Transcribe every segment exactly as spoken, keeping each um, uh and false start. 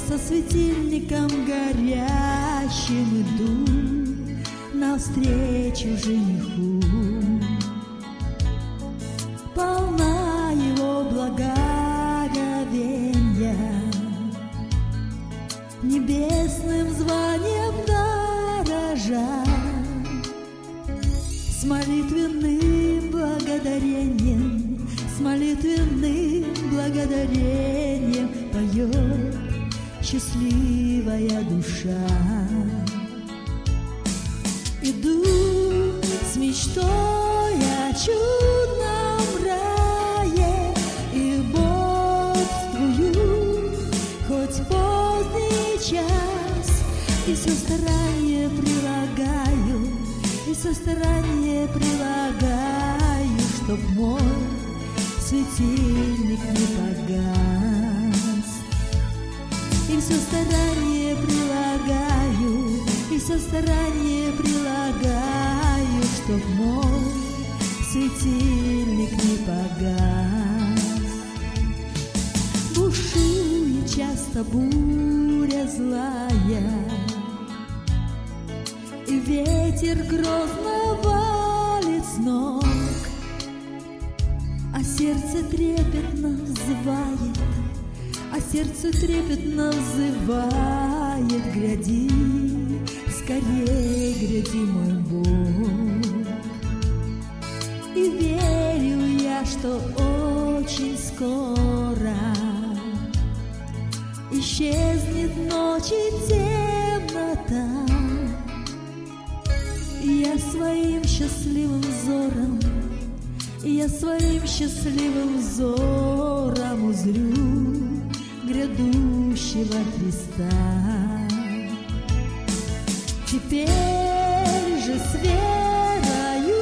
со светильником горящим иду навстречу жениху. Полна его благоговенья, небесным званием дорожа, с молитвенным благодарением, с молитвенным благодарением поет счастливая душа. Иду с мечтой о чудном рае и бодрствую хоть поздний час, и все старание прилагаю, и все старание прилагаю, чтоб мой светильник не погас. И все старание прилагаю, и все старание прилагаю, чтоб мой светильник не погас. Бушует часто буря злая, и ветер грозно валит с ног, а сердце трепетно взывает, а сердце трепетно взывает: гряди, скорей гряди, мой Бог. И верю я, что очень скоро исчезнет ночь и темнота, и я своим счастливым взором, и я своим счастливым взором узрю грядущего Христа. Теперь же с верою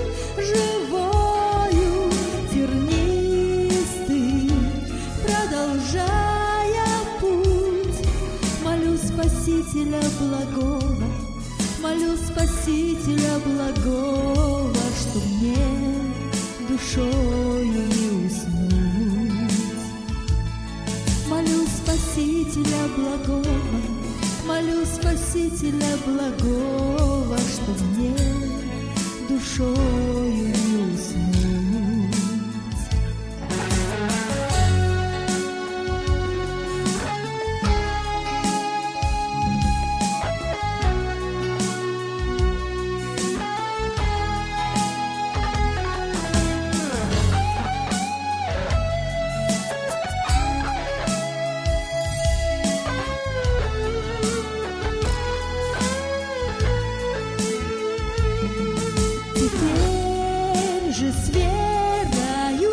живою, тернистый, продолжая путь, молю Спасителя благого, молю Спасителя благого, чтоб мне душою не уснуть. Молю Спасителя благого, молю Спасителя благого, чтоб мне душою не уснуть. Теперь же с верою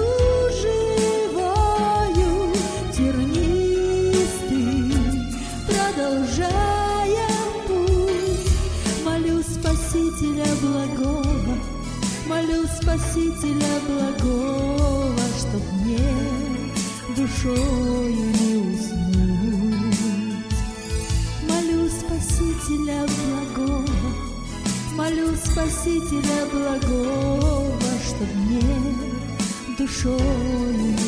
живою, тернистый, продолжая путь, молю Спасителя благого, молю Спасителя благого, чтоб мне душою не уснуть. Молю Спасителя благого, молю Спасителя благого, чтоб мне душою